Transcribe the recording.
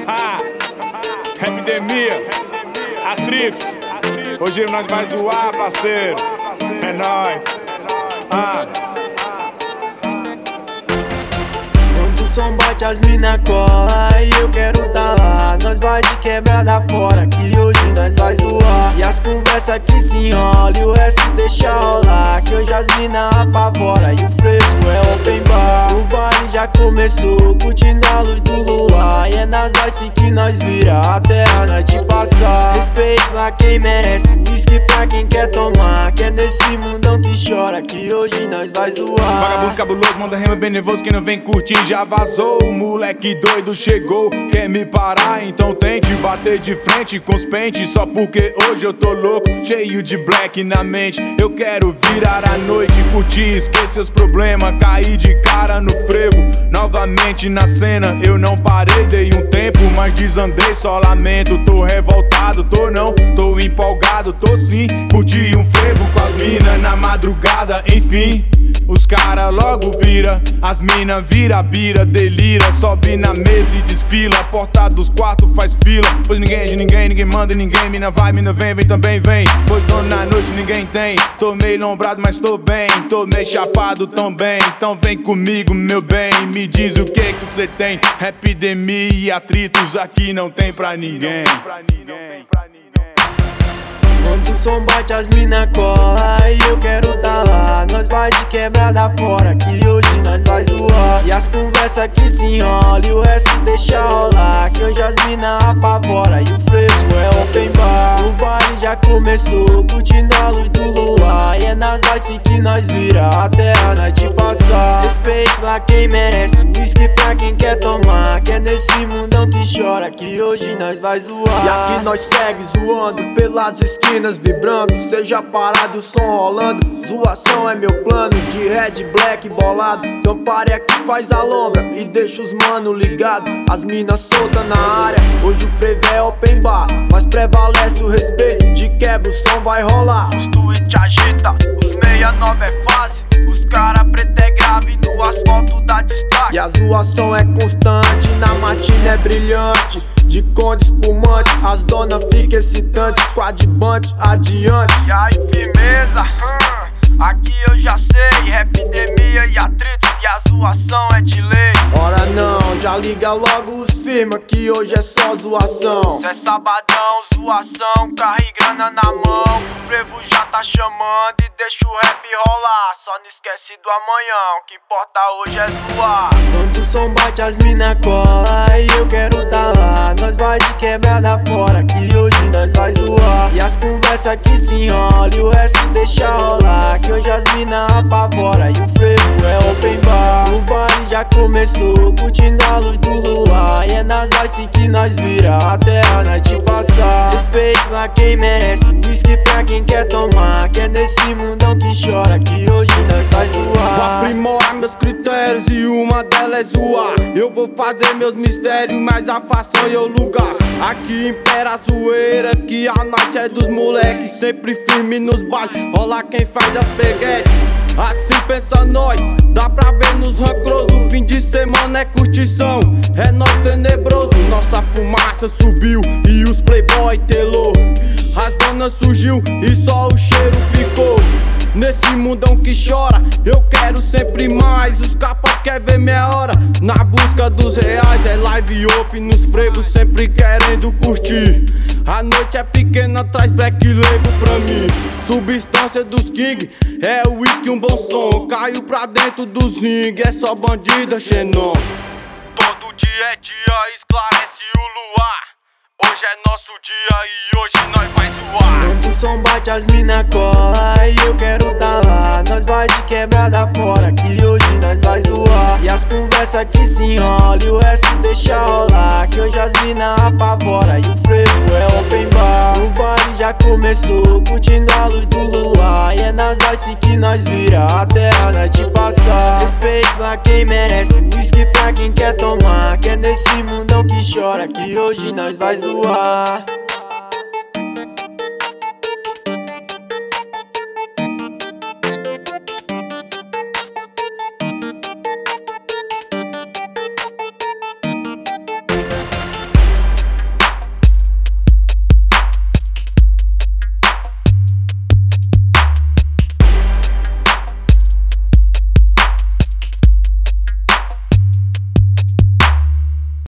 Epidemia, atritos. Hoje nós vai zoar, parceiro. É nóis. Quando o som bate, as mina cola e eu quero tá lá. Nós vai de quebrada fora, que hoje nós vai zoar. E as conversas que se enrola e o resto deixa rolar, que hoje as mina apavora e o frevo é open bar. O baile já começou, curtindo a luz do luar. E é nas ice que nós vira até a noite passar. Respeito a quem merece, whisky pra quem quer tomar. Que é nesse mundão que chora, que hoje nós vai zoar. Vagabundo cabuloso, manda rima bem nervoso. Quem não vem curtir já vazou. O moleque doido chegou, quer me parar, então tente bater de frente com os pentes. Só porque hoje eu tô louco, cheio de black na mente. Eu quero virar a noite, curtir, esquecer os problemas. Cair de cara no frevo, novamente na cena. Eu não parei, dei um tempo, mas desandei, só lamento. Tô revoltado, tô empolgado, tô sim. Curti um frevo com as minas na madrugada, enfim. Os cara logo vira, as mina vira bira, delira. Sobe na mesa e desfila, a porta dos quartos faz fila. Pois ninguém é de ninguém, ninguém manda em ninguém. Mina vai, mina vem, vem também vem. Pois dono na noite ninguém tem. Tô meio lombrado, mas tô bem. Tô meio chapado também. Então vem comigo, meu bem. Me diz o que cê tem. Epidemia e atritos aqui não tem pra ninguém. Quando o som bate, as mina cola e eu quero tá lá. Nós vai de quebrada fora, que hoje nós vai zoar. E as conversas que se enrola e o resto deixa rolar, que hoje as mina apavora e o frevo é open bar. O baile já começou, curtindo a luz do luar. E é nas ice que nós vira até a noite passar. Respeito a quem merece, whisky pra quem quer tomar. Que é nesse mundão que chora, que hoje nós vai zoar. E aqui nós segue zoando pelas esquinas, vibrando, seja parado e o som rolando. Zoação é meu plano, de red, black, bolado. Então pare aqui, faz a lombra e deixa os mano ligado. As minas soltas na área, hoje o frevo é open bar. Mas prevalece o respeito, de quebra o som vai rolar. Os tweet agita, os 69 é fase. Os cara preto é grave, no asfalto dá destaque. E a zoação é constante, na matina é brilhante. De conde espumante, as dona fica excitante. Coadjuvante, adiante. E aí firmeza, aqui eu já sei. Epidemia e atritos, e a zoação é de lei. Ora não, já liga logo os firma, que hoje é só zoação. Cê é sabadão, zoação, carro e grana na mão. O frevo já tá chamando e deixa o rap rolar. Só não esquece do amanhã, o que importa hoje é zoar. Quando o som bate, as mina cola e eu quero tá lá. Nós vai de quebrada fora, que hoje nós vai zoar. E as conversas que se enrola e o resto deixa rolar, que hoje as mina apavora e o frevo é open bar. O baile já começou, curtindo a luz do luar. E é nas ice que nós vira até a noite passar. Respeito a quem merece, whisky pra quem quer tomar. Que é nesse mundão que chora, que hoje nós vai zoar. Vou aprimorar meus critérios e uma delas é zoar. Eu vou fazer meus mistérios, mas a fação e o lugar. Aqui impera a zoeira, que a noite é dos moleques. Sempre firme nos bailes, rola quem faz as peguetes. Assim pensa nós, dá pra ver nos rancrosos. Fim de semana é curtição, é nós tenebroso. Nossa fumaça subiu e os playboy telou. As donas surgiu e só o cheiro ficou. Nesse mundão que chora, eu quero sempre mais. Os capas quer ver minha hora, na busca dos reais. É live open nos frevos, sempre querendo curtir. A noite é pequena, traz black label pra mim. Substância dos king, é o whisky, um bom som. Caiu pra dentro do zing, é só bandida xenon. Todo dia é dia, esclarece o luar. Hoje é nosso dia e hoje nós vai zoar. Quando o som bate, as mina cola e eu quero tá lá. Nós vai de quebrada fora, que hoje nós vai zoar. E as conversas que se enrola e o resto deixa rolar, que hoje as mina apavora e o frevo é open bar. O baile já começou, curtindo a luz do luar. E é nas ice que nós vira até a noite passar. Respeito a quem merece, whisky pra quem quer tomar. Que é nesse mundão que chora, que hoje nós vai zoar.